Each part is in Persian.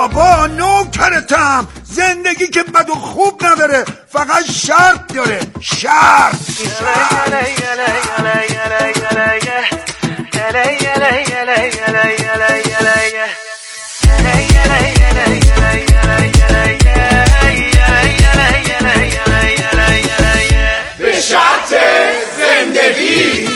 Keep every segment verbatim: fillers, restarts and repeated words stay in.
بابا نوکرتم، زندگی که بد و خوب نداره، فقط شرط داره. شرط به شرط زندگی.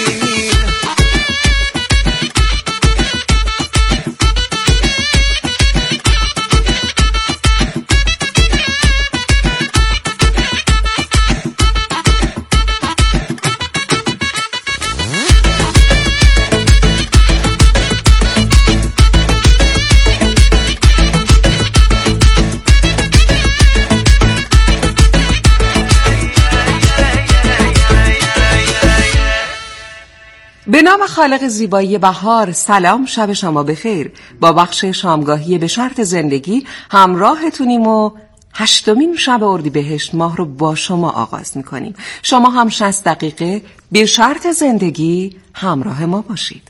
به نام خالق زیبایی بهار. سلام، شب شما بخیر. با بخش شامگاهی به شرط زندگی همراهتونیم و هشتمین شب اردیبهشت ماه رو با شما آغاز میکنیم. شما هم شصت دقیقه به شرط زندگی همراه ما باشید.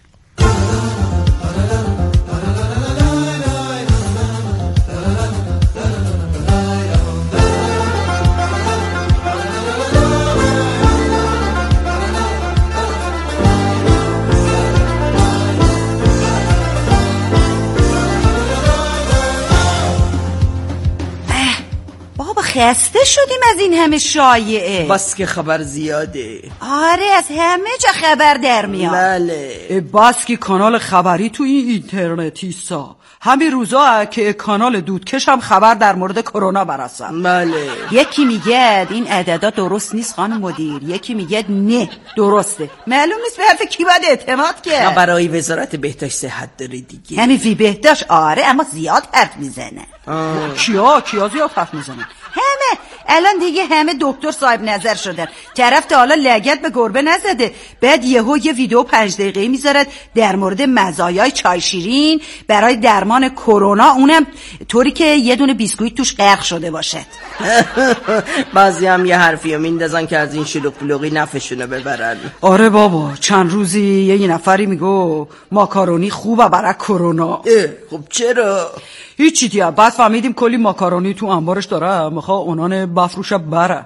خسته شدیم از این همه شایعه. بس که خبر زیاده. آره از همه جا خبر در میاد. بله بس که کانال خبری تو این اینترنتی سا همین روزا که کانال دودکش هم خبر در مورد کرونا برسن. بله یکی میگه این عددا درست نیست خانم مدیر، یکی میگه نه درسته. معلوم نیست به حرف کی باید اعتماد کرد. برای وزارت بهداشت صحت داره دیگه. همین وی بهداشت آره، اما زیاد حرف میزنه. کیا کیا زیاد حرف میزنن؟ همه الان دیگه همه دکتر صاحب نظر شدن. طرف تا حالا لگد به گربه نزده، بعد یهو یه ویدیو پنج دقیقه‌ای میذارد در مورد مزایای چای شیرین برای درمان کرونا، اونم طوری که یه دونه بیسکویت توش غرق شده باشد. بعضی هم یه حرفی میندازن که از این شلوغ پلوغی نفعشونو ببرن. آره بابا چند روزی یه نفری میگو ماکارونی خوبه برای کرونا. خب چرا؟ هیچی دیگه. بعد فهمیدیم کلی ماکارونی تو انبارش داره، میخوا اونان بفروشه بره.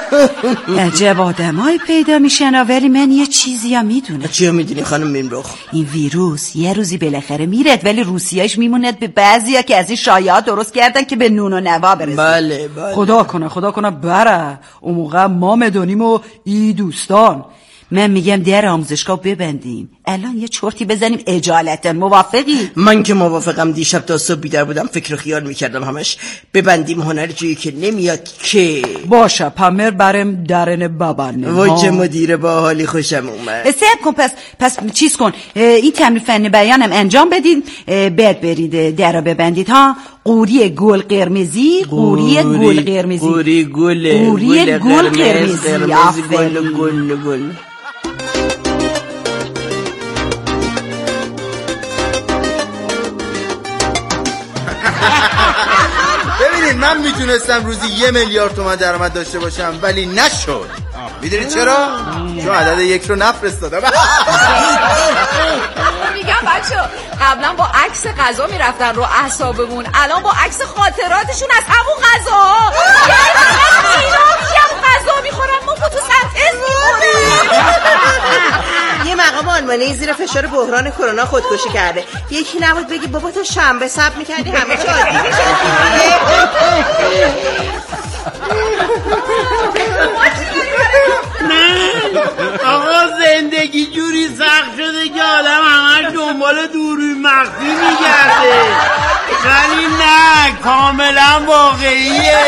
عجب آدمای پیدا میشن، ولی من یه چیزی هم میدونه. چی میدونی خانم میمرخ؟ این ویروس یه روزی بالاخره میرد، ولی روسیایش میموند به بعضیا که از این شایعات درست کردن که به نون و نوا برسه. بله بله. خدا کنه خدا کنه بره. اون موقع ما بدونیم و ای دوستان. من میگم در آموزشگاه ببندیم، الان یه چرتی بزنیم اجالتا. موافقی؟ من که موافقم. دیشب تا صبح بیدار بودم فکر و خیال میکردم همش ببندیم هنر جایی که نمیاد که. باشه پمر برم درن ببنه. وجه مدیر با حالی خوشم اومد. سب کن پس پس چیز کن، این تمرین فنی بیانم انجام بدید، بعد برید در رو ببندید ها. قوری گل قرمزی، قوری گل قرمزی، قوری گل قوری گل قرمزی، گل گل گل. ببینید من میتونستم روزی یه میلیارد تومان درآمد داشته باشم ولی نشد. میدونید چرا؟ چون عدد یک رو نفرستادم. میگم بچه قبلا با عکس غذا میرفتن رو اعصابمون، الان با عکس خاطراتشون از همون غذا. یعنی اینا هم غذا میخورن، ما فتوسنتز میکنیم. یه مقام آلمانی زیر فشار بحران کرونا خودکشی کرده. یکی نبود بگی بابا تو شنبه صبح میکردی همه چی عادی میشه. آقا زندگی جوری سخت شده که آدم همش دنبال دوروی مخفی میگرده، ولی نه کاملا واقعیه.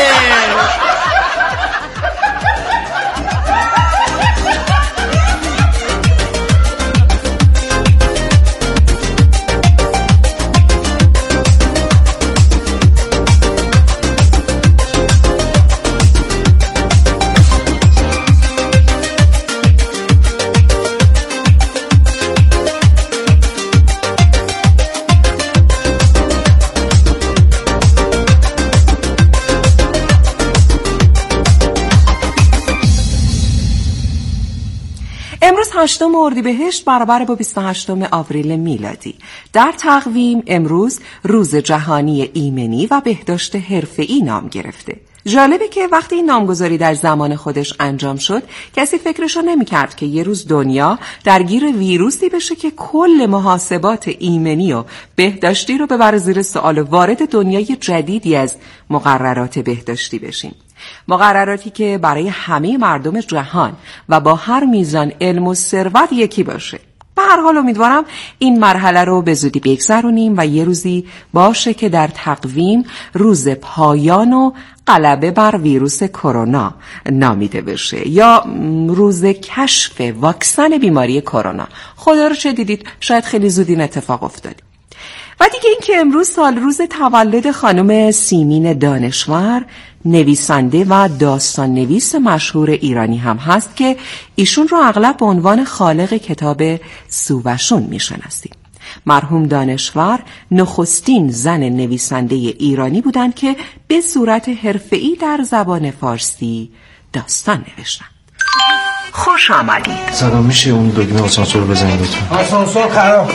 هشتم اردیبهشت برابر با بیست و هشتم آوریل میلادی. در تقویم امروز روز جهانی ایمنی و بهداشت حرفه‌ای نام گرفته. جالبه که وقتی این نامگذاری در زمان خودش انجام شد کسی فکرشو نمی‌کرد که یه روز دنیا درگیر ویروسی بشه که کل محاسبات ایمنی و بهداشتی رو ببره زیر سوال و وارد دنیای جدیدی از مقررات بهداشتی بشیم. مقرراتی که برای همه مردم جهان و با هر میزان علم و ثروت یکی باشه. به هر حال امیدوارم این مرحله رو به زودی بگذرونیم و یه روزی باشه که در تقویم روز پایان و غلبه بر ویروس کرونا نامیده بشه یا روز کشف واکسن بیماری کرونا. خدا رو چه دیدید، شاید خیلی زود این اتفاق افتاد. و دیگه این که امروز سال روز تولد خانم سیمین دانشور، نویسنده و داستان نویس مشهور ایرانی هم هست که ایشون رو اغلب به عنوان خالق کتاب سووشون میشناسیم. مرحوم دانشور نخستین زن نویسنده ایرانی بودند که به صورت حرفه‌ای در زبان فارسی داستان نوشتن. خوش آمدید. سلام، میشه اون دکمه آسانسور بزنید لطفا؟ آسانسور خراب.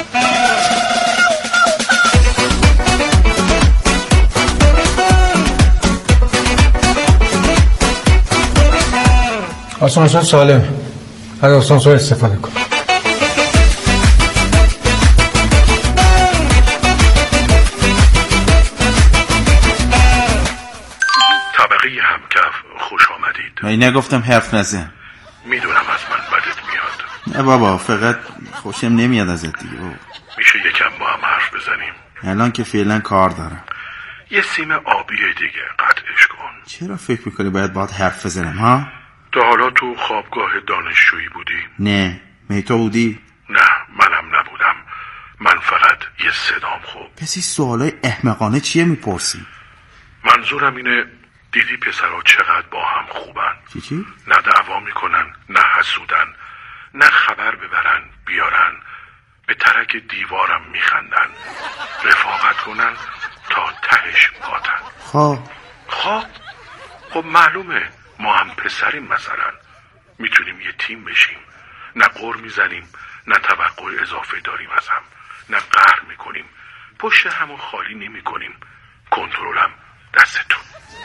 آسانسور سالمه، از آسانسور استفاده کن. طبقه همکف خوش آمدید. من نگفتم حرف نزن. میدونم از من بدت میاد. نه بابا، فقط خوشم نمیاد ازت دیگه بابا. میشه یکم با هم حرف بزنیم؟ الان که فعلا کار دارم. یه سیم آبی دیگه قطعش کن. چرا فکر میکنی باید باید حرف بزنم ها؟ تا حالا تو خوابگاه دانشجویی بودی؟ نه. می تو بودی؟ نه، منم نبودم. من فقط یه صدام خوب. پس این سوالای احمقانه چیه میپرسی؟ منظورم اینه دیدی پسرها چقدر با هم خوبن؟ چی چی؟ نه دعوا میکنن، نه حسودن، نه خبر ببرن بیارن، به ترک دیوارم میخندن، رفاقت کنن تا تهش باتن. خب خب خب معلومه ما هم پسریم، مثلا میتونیم یه تیم بشیم. نه قر میزنیم، نه توقع اضافه داریم از هم، نه قهر میکنیم، پشت همو خالی نمی کنیم. کنترلم دستتون.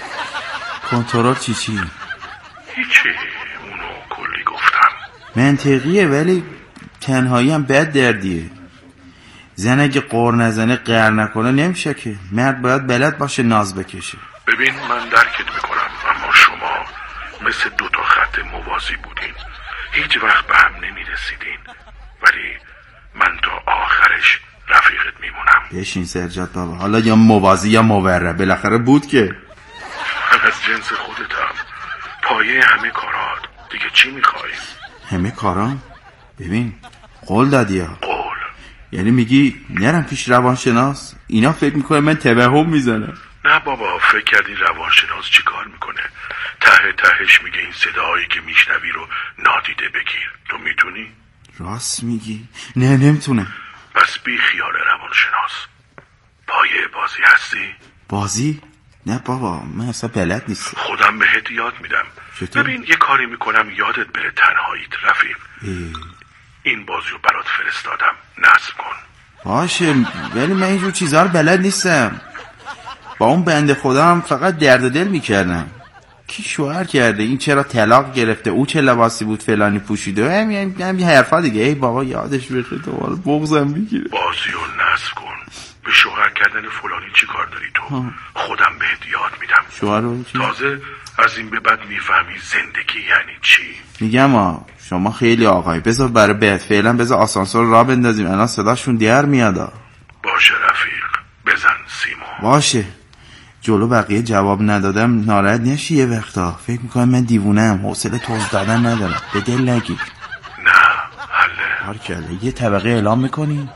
کنترل چی چی؟ هیچی، اونو کلی گفتم. منطقیه ولی تنهایی هم بد دردیه. زن اگه قر نزنه قهر نکنه نمیشه که. مرد باید بلد باشه ناز بکشه. ببین من درکت میکنم، اما شما مثل دو تا خط موازی بودین، هیچ وقت به هم نمیرسیدین، ولی من تا آخرش رفیقت میمونم. بشین سرجاد بابا، حالا یا موازی یا مورب، بالاخره بود که. من از جنس خودتم، پایه همه کارات. دیگه چی میخوای؟ همه کارام؟ ببین قول دادی ها. قول؟ یعنی میگی نرم پیش روانشناس؟ اینا فکر میکنه من توهم میزنم. نه بابا، فکر کردی روانشناس چی کار میکنه؟ ته تهش میگه این صداهایی که میشنوی رو نادیده بگیر. تو میتونی؟ راست میگی؟ نه نمیتونه. پس بی خیال روانشناس. پایه بازی هستی؟ بازی؟ نه بابا، من اصلا بلد نیست. خودم بهت یاد میدم. چطور؟ ببین یه کاری میکنم یادت بره تنهاییت رفیق. اه. این بازی رو برات فرستادم، نصب کن. باشه، ولی من اینجور چیزها رو بلد نیستم. با اون بنده خدا هم فقط درد دل میکردم. کی شوهر کرده، این چرا طلاق گرفته، او چه لباسی بود فلانی پوشیده، همین همین حرفا دیگه. ای بابا یادش بشه، دوباره بغضم میگیره. بازی رو نصب کن. به شوهر کردن فلانی چی کار داری تو؟ ها. خودم بهت یاد میدم. شوهر رو چی؟ تازه از این به بعد میفهمی زندگی یعنی چی. میگم ها شما خیلی آقای، بذار برای بهت فعلا بذار آسانسور را بندازیم، الان صداشون در میاد. باشه رفیق، بزن سیمو. باشه. جلو بقیه جواب ندادم ناراحت نشی یه وقتا. فکر میکنم من دیوونم، حوصله توضیح دادن ندارم. به دل نگیر. نه حله. هر کله یه طبقه اعلام میکنی؟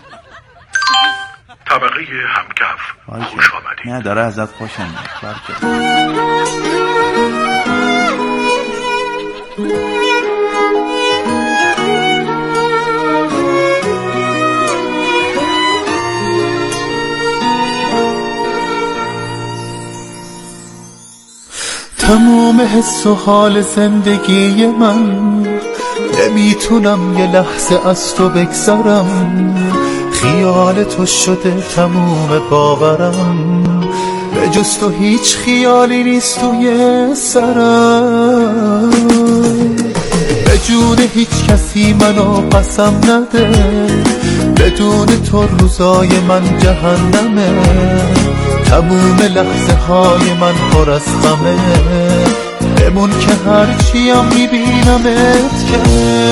طبقه همکف. خوش آمدی. نه داره ازت خوشم میاد. تمام حس و حال زندگی من نمیتونم یه لحظه از تو بگذرم، خیال تو شده تموم باورم، به جز تو هیچ خیالی نیست توی سرم. به جون هیچ کسی منو قسم نده، بدون تو روزای من جهنمه، تموم لحظه های من پر از غمه، بمون که هرچیم میبینمت که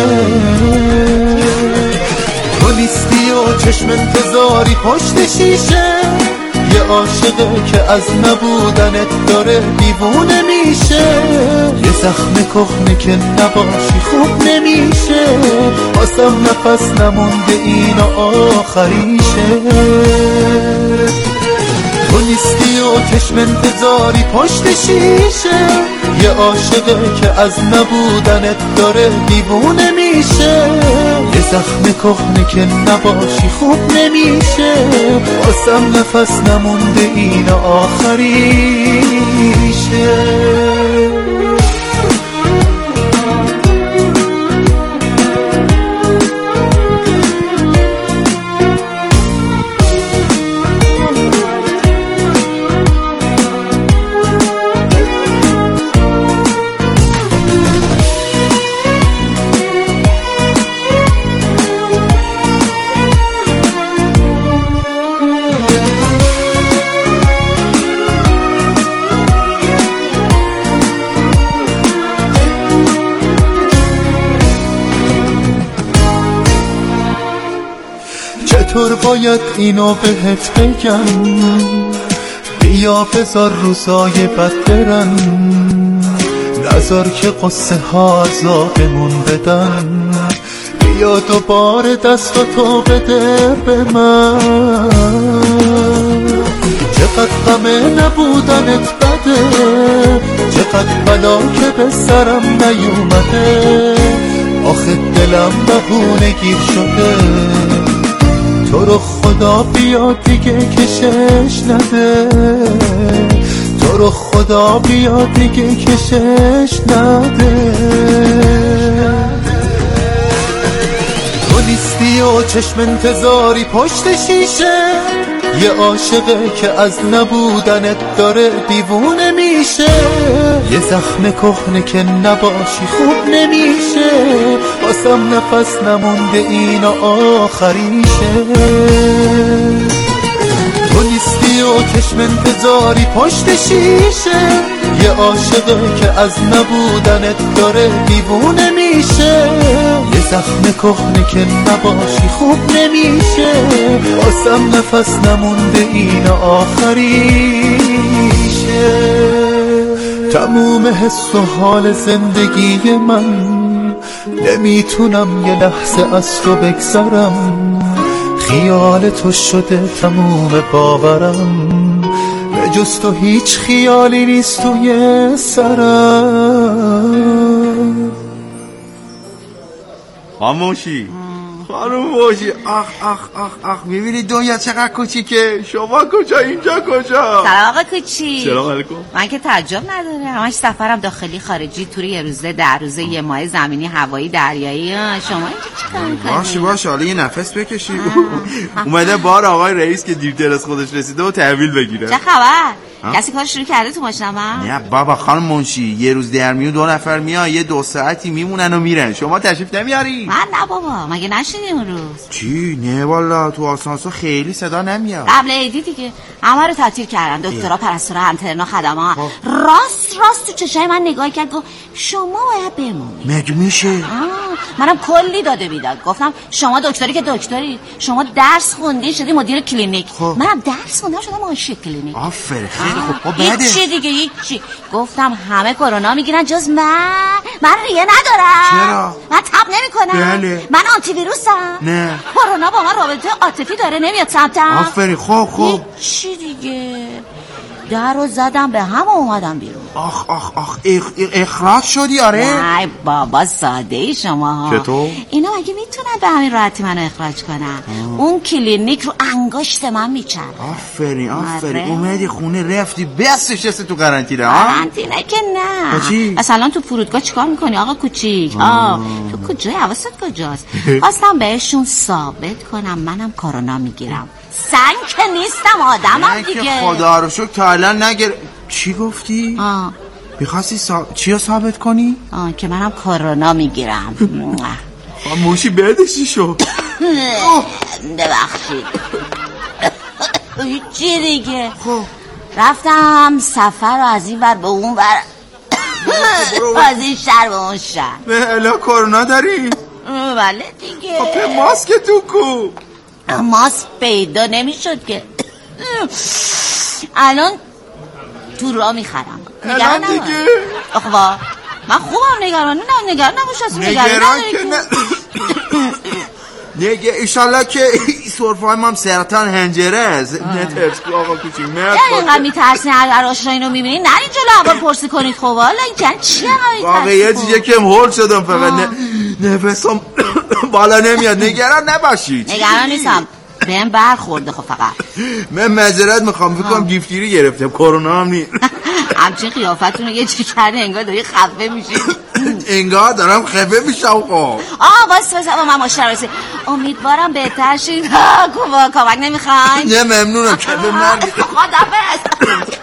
تو نیستی و چشم انتظاری پشت شیشه، یه عاشقه که از نبودنت داره دیوونه میشه، یه زخم کهنه که نباشی خوب نمیشه، واسم نفس نمونده این آخریشه. تو نیستی و چشم انتظاری پشت شیشه، یه عاشقه که از نبودنت داره دیوونه میشه، یه زخم کهنه که نباشی خوب نمیشه، واسم نفس نمونده این آخریشه. چطور باید اینو بهت بگم، بیا بذار روزای بد برن، نذار که قصه ها عذابمون بدن، بیا دوباره دستاتو بده به من. چقدر غمه نبودنت بده، چقدر بلا که به سرم نیومده، آخه دلم بهونه گیر شده، تو رو خدا بیا دیگه کشش نده، تو رو خدا بیا دیگه کشش نده. تو نیستی و چشم انتظاری پشت شیشه، یه عاشقه که از نبودنت داره دیوونه میشه، یه زخم کهنه که نباشی خوب نمیشه، واسم نفس نمونده این آخریشه. تو نیستی و چشم انتظاری پشت شیشه، یه عاشقه که از نبودنت داره دیوونه میشه، یه زخم کهنه که نباشی خوب نمیشه، واسم نفس نمونده این آخریشه. تموم حس و حال زندگی من، نمیتونم یه لحظه از تو بگذرم، خیال تو شده تموم باورم، به جز تو هیچ خیالی نیست توی سرم. خاموشی خاموشی، آخ آخ آخ آخ، میبینی دنیا چقدر کوچیکه، شما کجا اینجا کجا؟ سلام آقا کوچی. سلام علیکم. من که تعجب نداره، همش سفرم داخلی خارجی، توری یه روزه در روزه، یه ماه زمینی هوایی دریایی، شما اینجا چیکار می‌کنی؟ باشه باشه، حالا یه نفس بکشی. اومده بار آقای رئیس که دیرتر از خودش رسیده و تحویل بگیره. چه خبر؟ کسی کار شروع کرده تو ماشینم؟ نه بابا خانم منشی، یه روز در میون دو نفر میان، یه دو ساعتی میمونن و میرن، شما تشریف نمیاری؟ من نه بابا، مگه نشینی اون روز؟ چی؟ نه والا تو آسانسور خیلی صدا نمیاد. قبل عیدی دیگه همه رو تعطیل کردن، دکترا، پرستارا، انترنا، خدمات. راست راست تو چشای من نگاه کرد، گفت شما باید بمونید. مگه میشه؟ منم کلی داده بیداد، گفتم شما دکتری که دکتری، شما درس خوندی شدی مدیر کلینیک، خب. منم درس خوندم شدم ماشین کلینیک. آفرین، خیلی خوب. بعد چی دیگه هیچی. گفتم همه کرونا میگیرن جز من. من ریه ندارم. چرا؟ من تب نمیکنم. بله. من آنتی ویروسم. نه. کرونا با من رابطه عاطفی داره، نمیاد سمتم. آفرین، خوب خوب. چی دیگه. در رو زدم به هم و اومدم بیرون. آخ آخ آخ اخ اخراج شدی؟ آره نه بابا ساده ای شما ها. چطور؟ اینا اگه میتونن به همین راحتی منو اخراج کنن؟ اون کلینیک رو انگشت من میچرخه. آفرین آفرین. اومدی خونه رفتی بس نشستی تو قرنطینه ها؟ قرنطینه که نه. چی؟ اصلا تو فرودگاه چیکار میکنی آقا کوچیک؟ آه تو کجای؟ حواست کجاست؟ خواستم بهشون ثابت کنم منم کرونا میگیرم. سنگ که نیستم آدمم دیگه. که خدا رو شکر تا الان نگر. چی گفتی؟ آه میخواستی سا... چی رو ثابت کنی؟ آه که منم کرونا میگیرم. موشی بعدشی شو. ببخشید چی دیگه؟ رفتم سفر رو از این ور به اون ور، از این شهر به اون شهر. به الا کرونا داری؟ بله دیگه. خب ماسک تو کو؟ ماسک پیدا نمیشد که. الان تو راه میخرم. الان دیگه آخه من خوبم، نگران نه، نگران نباش. نگران که نه نگه ایشالله که سرفای ما هم سرطان هنجره است. نترس آقا کوچی مرد اینقدر میترسین هر آشنا اینو میبینین نرین جلو اول پرسی کنید. خب حالا این جن چیه اینقدر واقعیت دیگه کم هول شدم فقط نفسم بالا نمیاد. نگران نباشید. نگران نیستم، بهم برخورده. خب فقط من معذرت میخوام، بکنم گیفتیری گرفتم، کرونا هم نیست. همچین قیافتون رو یه چی کرده انگار داری خفه میشی. انگار دارم خفه میشم. خب آه باس باس من ماشتر رسی. امیدوارم بهتر شید. کمک نمیخواین؟ نه ممنونم. کبه من خدافظ.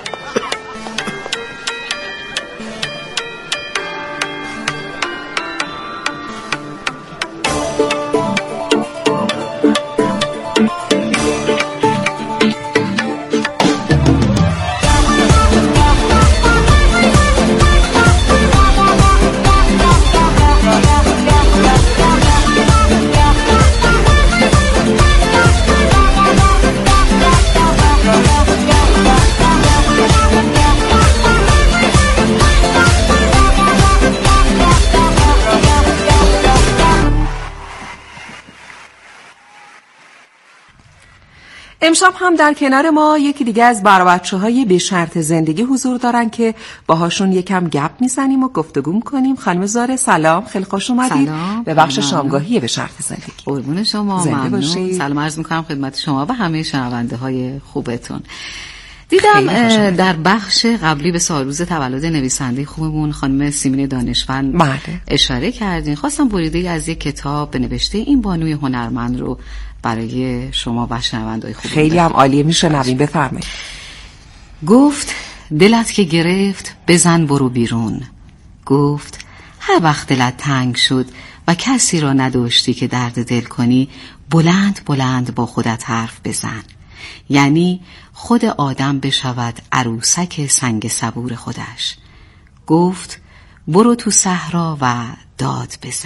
امشب هم در کنار ما یکی دیگه از برابچه های به شرط زندگی حضور دارن که باهاشون یکم گپ میزنیم و گفتگو میکنیم. خانم زاره سلام، خیلی خوش اومدید به بخش شامگاهی به شرط زندگی. قربون شما، ممنون. سلام عرض میکنم خدمت شما و همه شنونده های خوبتون. دیدم در بخش قبلی به سالروز تولد نویسنده خوبمون خانم سیمین دانشفن بله. اشاره کردین. خواستم بریده از یک کتاب به نوشته این بانوی هنرمند رو برای شما و شنونده‌های خوب خیلی هم عالیه، میشنویم، بفرمایید. گفت دلت که گرفت بزن برو بیرون. گفت هر وقت دلت تنگ شد و کسی را نداشتی که درد دل کنی، بلند بلند با خودت حرف بزن. یعنی خود آدم بشود عروسک سنگ صبور خودش. گفت برو تو صحرا و داد بزن.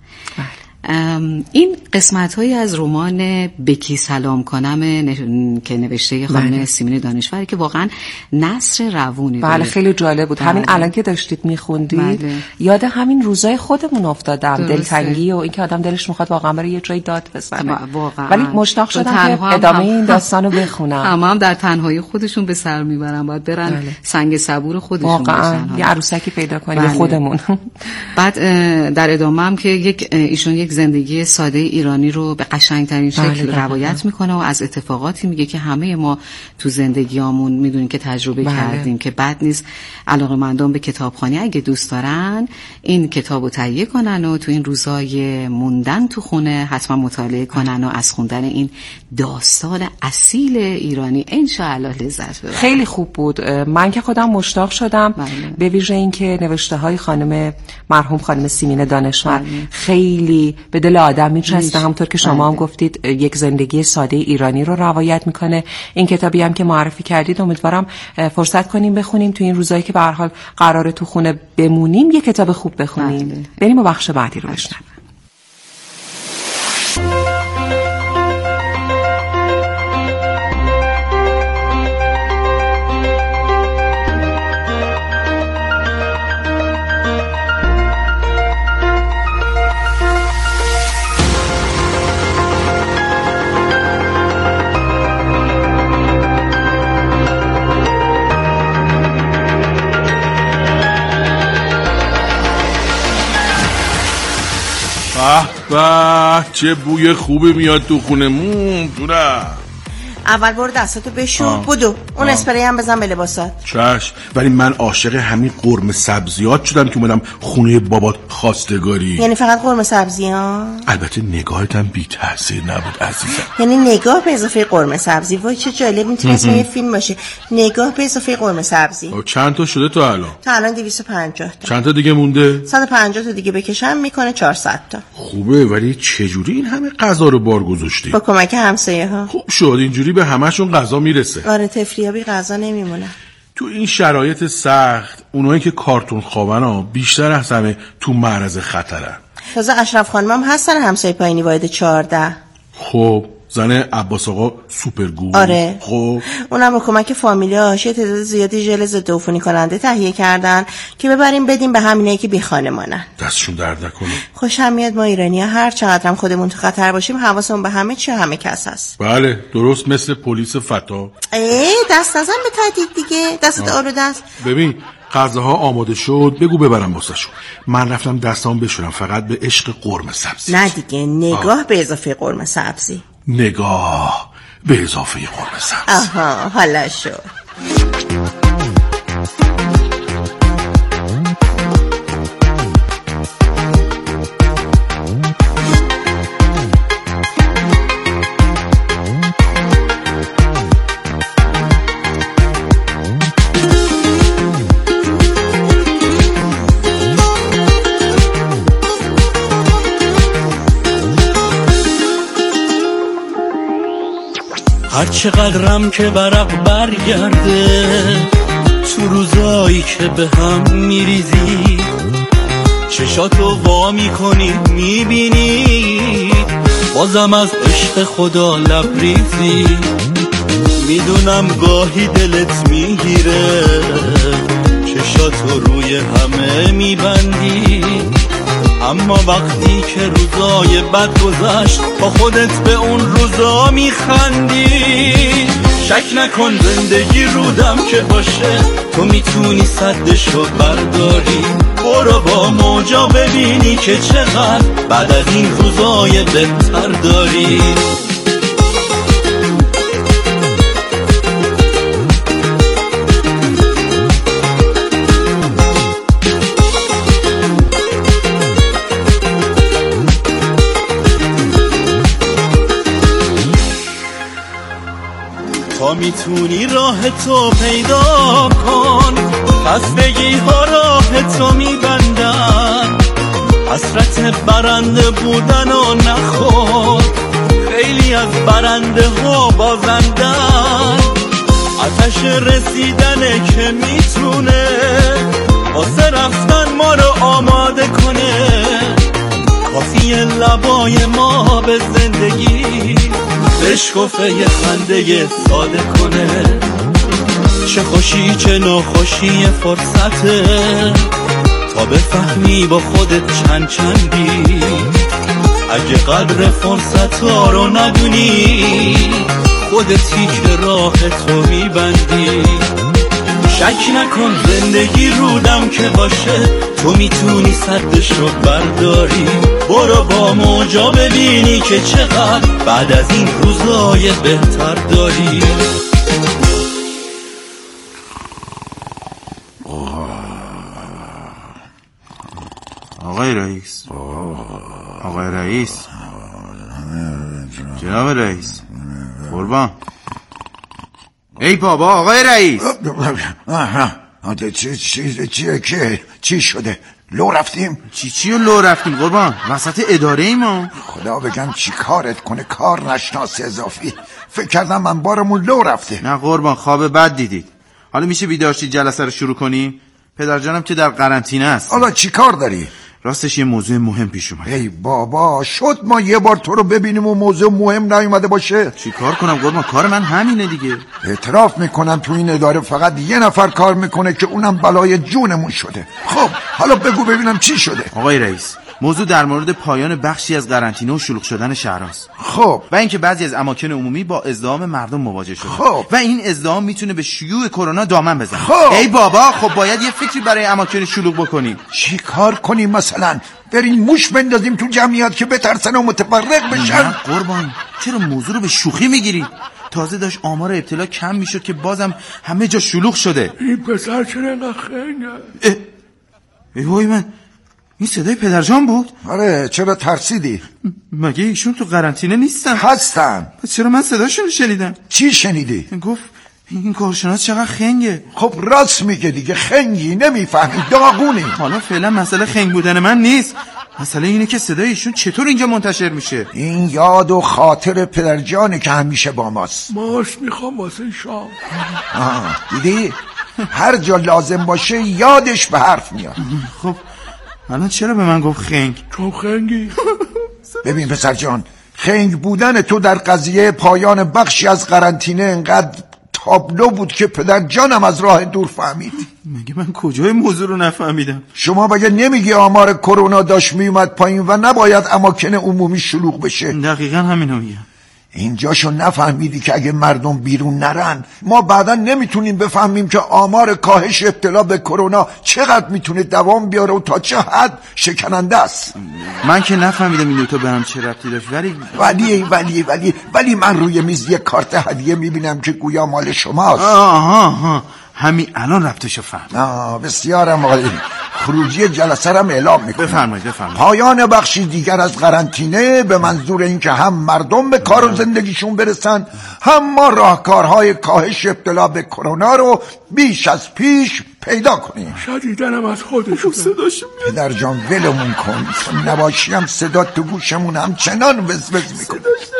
این قسمت های از رمان بکی سلام کنم نش... که نوشته خانم سیمین دانشوری که واقعا نثر روونی بود. بله خیلی جالب بود. بله. همین الان که داشتید میخوندید بله. یاد همین روزای خودمون افتادم، دلتنگی و اینکه آدم دلش میخواد واقعا برای یه جایی داد بزنه. ولی مشتاق شدم که ادامه هم این داستانو بخونم. همه هم در تنهایی خودشون به سر میبرن، باید برن بله. سنگ صبور خودشون بشن. یه عروسکی پیدا کنیم بله. خودمون. بعد در ادامه هم که یک ایشون یک زندگی ساده ایرانی رو به قشنگترین شکل بله روایت میکنه و از اتفاقاتی میگه که همه ما تو زندگیامون میدونیم که تجربه بله. کردیم که بد نیست علاقه‌مندان به کتابخوانی اگه دوست دارن این کتابو تهیه کنن و تو این روزای موندن تو خونه حتما مطالعه کنن و از خوندن این داستان اصیل ایرانی انشاءالله لذت ببرن. خیلی خوب بود. من که خودم مشتاق شدم بله. به ویژه این که نوشته های خانم مرحوم خانم سیمین دانشور بله. خیلی به دل آدم میچسبه. همونطور که شما بله. هم گفتید یک زندگی ساده ایرانی رو روایت میکنه. این کتابی هم که معرفی کردید امیدوارم فرصت کنیم بخونیم تو این روزایی که به هر حال قراره تو خونه بمونیم یک کتاب خوب بخونیم. بله. بریم و بخش بعدی رو بشنویم. و چه بوی خوبی میاد تو خونمون. جونم اول برو دستاتو بشور بدو اون اسپری هم بزن به لباسات. چشم. ولی من عاشق همین قرمه سبزیات شدم که اومدم خونه بابات خواستگاری. یعنی فقط قرمه سبزی ها؟ البته نگاهت هم بی تاثیر نبود عزیزم. یعنی نگاه به اضافه قرمه سبزی. وای چه جالب، میتونه اسم یه فیلم باشه، نگاه به اضافه قرمه سبزی. چند تا شده تا الان؟ تا الان دویست و پنجاه تا. چند تا دیگه مونده؟ صد و پنجاه تا دیگه بکشم میکنه چهارصد تا. خوبه، ولی چجوری این همه غذا رو بار گذاشتی؟ با کمک همسایه ها. خوب شد، اینجوری به همه‌شون غذا میرسه. آره تفریابی غذا نمیمونه. تو این شرایط سخت اونایی که کارتون خوابن ها بیشتر از همه تو معرض خطرن. تازه اشرف خانمم هستن همسایه پایینی واحد چهارده. خب زن عباس آقا سوپرگو. آره. خب اونم با کمک فامیلیاش یه تعداد زیادی ژل ضد عفونی کننده تهیه کردن که ببریم بدیم به همینایی که بی خانمانن. دستشون درد نکنه. خوشم میاد ما ایرانی‌ها هر چقدرم خودمون تو خطر باشیم حواسمون به همه چی و همه کس هست. بله درست مثل پلیس فتا. ای دست نزن به تهدید دیگه، دستت آلوده است. ببین غذاها آماده شد بگو ببرم واسهشون. من رفتم دستام بشورم فقط به عشق قرمه سبزی. نه دیگه نگاه آه. به اضافه قرمه سبزی. نگاه به اضافه قرمه سبزی. آها حالا شد. هر چقدرم که برق برگرده تو روزایی که به هم میریزی چشاتو وا میکنی میبینی بازم از عشق خدا لبریزی. میدونم گاهی دلت میگیره چشاتو روی همه میبندی، اما وقتی که روزای بد گذشت با خودت به اون روزا میخندی. شک نکن زندگی رودم که باشه تو میتونی صدشو برداری. برو با موجا ببینی که چقدر بعد از این روزای بهتر داری. تا میتونی راه تو پیدا کن، خستگی ها راه تو میبندن. حسرت برنده بودن و نخور، خیلی از برنده ها بازندن. آتش رسیدنه که میتونه واسه رفتن ما رو آماده کنه. کافیه لبای ما به زندگی بشکفه یه خنده ساده کنه. چه خوشی چه ناخوشی فرصته تا بفهمی با خودت چند چندی. اگه قدر فرصت ها رو ندونی خودتی که راه تو میبندی. شک نکن زندگی رودم که باشه تو میتونی صدش رو برداری. برو با موجا ببینی که چقدر بعد از این روزای بهتر داری. آقای رئیس، آقای رئیس، جناب رئیس، قربان. ای بابا آقای رئیس. چی چی چیه که چی شده؟ لو رفتیم؟ چی چی رو لو رفتیم قربان؟ وسط اداره ای ما. خدا بگم چی کارت کنه کار نشناس اضافی. فکر کردم من بارمون لو رفته. نه قربان خواب بد دیدید. حالا میشه بیدارشید جلسه رو شروع کنیم؟ پدرجانم که در قرنطینه است. حالا چی کار داری؟ راستش یه موضوع مهم پیش اومد. ای بابا شد ما یه بار تو رو ببینیم و موضوع مهم نیومده باشه. چی کار کنم قربان؟ کار من همینه دیگه. اعتراف میکنم تو این اداره فقط یه نفر کار میکنه که اونم بلای جونمون شده. خب حالا بگو ببینم چی شده. آقای رئیس موضوع در مورد پایان بخشی از قرنطینه و شلوغ شدن شهرهاست. خب و اینکه بعضی از اماکن عمومی با ازدحام مردم مواجه شده. خب و این ازدحام میتونه به شیوع کرونا دامن بزنه. خب ای بابا، خب باید یه فکری برای اماکن شلوغ بکنیم. چی کار کنیم؟ مثلا بریم موش بندازیم تو جمعیت که بترسن و متفرق بشن؟ نه قربان، چرا موضوع رو به شوخی میگیری؟ تازه داشت آمار ابتلا کم میشد که بازم همه جا شلوغ شده. این پسر چرا اینقدر خنگه؟ ای وای من، این صدای پدرجان بود؟ آره، چرا ترسیدی؟ مگه ایشون تو قرنطینه نیستن؟ هستن. پس چرا من صداشون رو شنیدم؟ چی شنیدی؟ گفت این کارشناس چقدر خنگه. خب راست میگه دیگه، خنگی، نمیفهمی، داغونی. حالا فعلا مسئله خنگ بودن من نیست، مسئله اینه که صدای ایشون چطور اینجا منتشر میشه. این یاد و خاطر پدرجانه که همیشه با ماست. ماست میخوام واسه شام. آه دیدی؟ هر جا لازم باشه یادش به حرف میاد. خب الان چرا به من گفت خنگ؟ چون خنگی. ببین پسر جان، خنگ بودن تو در قضیه پایان بخشی از قرنطینه انقدر تابلو بود که پدر جانم از راه دور فهمید. مگه من کجای موضوع رو نفهمیدم؟ شما مگه نمیگی آمار کرونا داشت میومد پایین و نباید اماکن عمومی شلوغ بشه؟ دقیقاً همینو میگم. اینجاشو نفهمیدی که اگه مردم بیرون نرن ما بعدا نمیتونیم بفهمیم که آمار کاهش ابتلا به کرونا چقدر میتونه دوام بیاره و تا چه حد شکننده است. من که نفهمیدم این دوتا به هم چه ربطی داشت. ولی ولی ولی ولی ولی من روی میز یک کارت هدیه میبینم که گویا مال شماست. آها آها همین الان ربطشو فهم. آه بسیارم عالی. خروجی جلسه رم اعلام میکنم. بفرمایید بفرمایید. پایان بخشی دیگر از قرنطینه به منظور اینکه هم مردم به کار و زندگیشون برسن، هم ما راهکارهای کاهش ابتلا به کرونا رو بیش از پیش پیدا کنیم. شدیدنم از خودشون صداشون میاد. پدر جان ولمون کن، نباشی هم صدا تو گوشمون همچنان وزوز میکنه.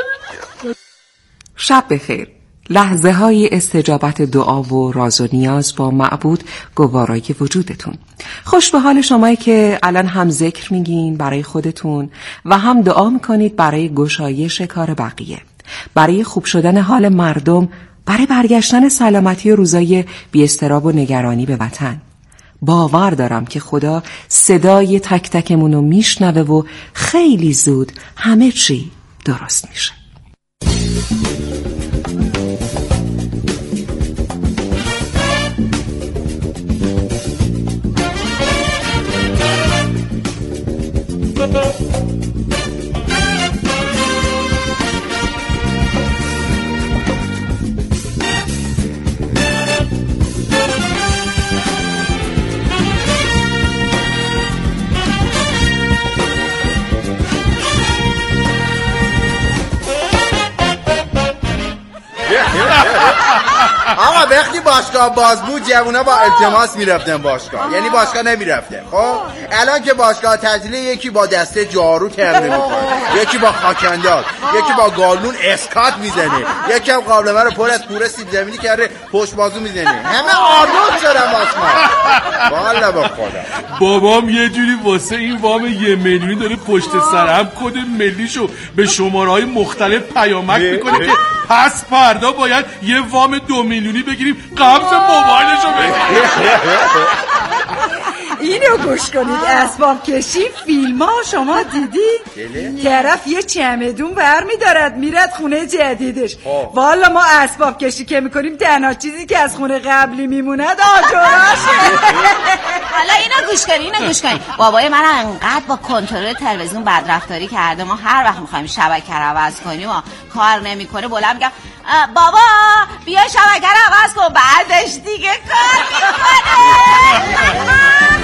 شب بخیر. لحظه های استجابت دعا و راز و نیاز با معبود گوارای وجودتون. خوش به حال شمایی که الان هم ذکر میگین برای خودتون و هم دعا میکنید برای گشایش کار بقیه، برای خوب شدن حال مردم، برای برگشتن سلامتی و روزای بی اضطراب و نگرانی به وطن. باور دارم که خدا صدای تک تکمونو میشنوه و خیلی زود همه چی درست میشه. آقا وقتی باشگاه باز بود جوونا با التماس میرفتن باشگاه، یعنی باشگاه نمیرفتن. خب الان که باشگاه تعطیله یکی با دسته جارو تمرین میکنه، یکی با خاکنداز، یکی با گالون اسکات میزنه، یکی هم قابلمه رو پر از پوره سیب زمینی کرده پشت بازو میزنه. همه آرنولد شدن واسه والا با خدا. بابام یه جوری واسه این وام یه میلیونی داره پشت سرم کد ملیشو به شماره‌های مختلف پیامک میکنه که پس فردا باید یه وام دو میلیونی بگیریم قبض موبایلشو بگیریم. اینو گوش کنید، اسباب کشی فیلم ها شما دیدی؟ طرف یه چمدون برمی دارد میرد خونه جدیدش. والا ما اسباب کشی که میکنیم تنها چیزی که از خونه قبلی میموند آجوراشه. حالا اینو گوش کنی اینو گوش کنی بابای من انقدر با کنترل تلویزیون بدرفتاری کرده، ما هر وقت میخوایم شبکه رو عوض کنیم و کار نمیکنه بلند میگم بابا بیا شبکه رو عوض کن، بعدش دیگه کار میکنه.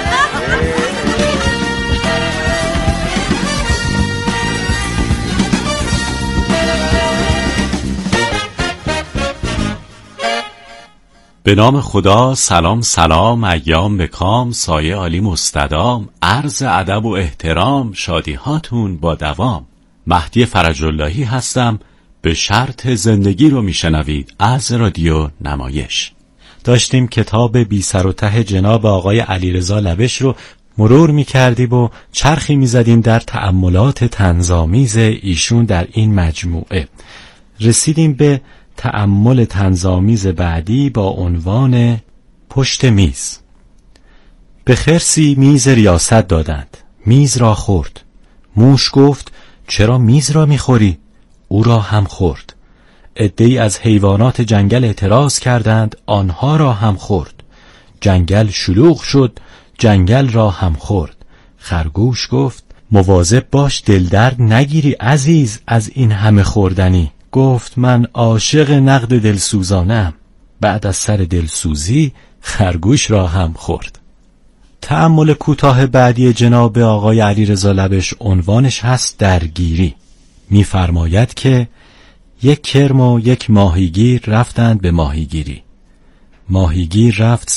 به نام خدا. سلام سلام، ایام به کام، سایه عالی مستدام، عرض ادب و احترام، شادی هاتون با دوام. مهدی فرج اللهی هستم، به شرط زندگی رو میشنوید از رادیو نمایش. داشتیم کتاب بی سر و ته جناب آقای علیرضا لبش رو مرور میکردیم و چرخی میزدیم در تأملات طنزآمیز ایشون در این مجموعه. رسیدیم به تأمل طنزآمیز بعدی با عنوان پشت میز. به خرسی میز ریاست دادند، میز را خورد. موش گفت چرا میز را میخوری؟ او را هم خورد. عده‌ای از حیوانات جنگل اعتراض کردند، آنها را هم خورد. جنگل شلوغ شد، جنگل را هم خورد. خرگوش گفت مواظب باش دلدرد نگیری عزیز از این همه خوردنی. گفت من عاشق نقد دلسوزانم. بعد از سر دلسوزی خرگوش را هم خورد. تأمل کوتاه بعدی جناب آقای علیرضا لبش عنوانش هست درگیری. می‌فرماید که یک کرم و یک ماهیگیر رفتند به ماهیگیری. ماهیگیر رفت